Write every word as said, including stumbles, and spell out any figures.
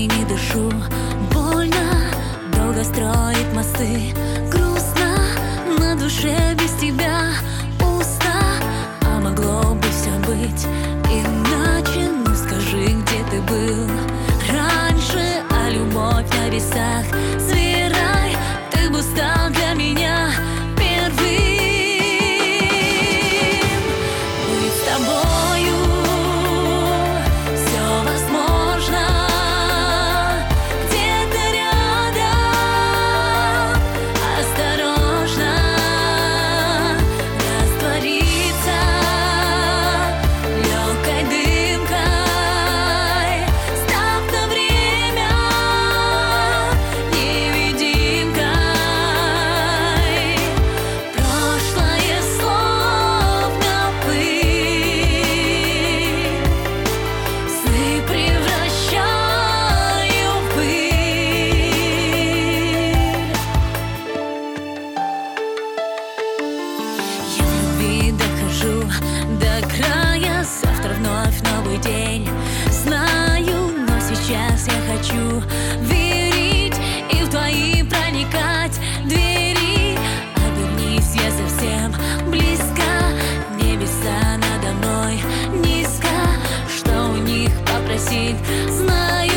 не дышу. Больно, долго строить мосты. Грустно на душе без тебя. Пусто, а могло бы все быть иначе. Ну скажи, где ты был раньше, а любовь на весах сверяй. Ты бы стал для меня первым. Быть с тобою все возможно. Где-то рядом, осторожно, раствориться легкой дымкой, став на время невидимкой. Прошлое словно пыль, сны превращаю в пыль. Я в любви дохожу до края. Завтра вновь новый день, знаю, но сейчас я хочу верить и в твои проникать двери. Обернись, я совсем близко. Небеса надо мной низко. Что у них попросить, знаю.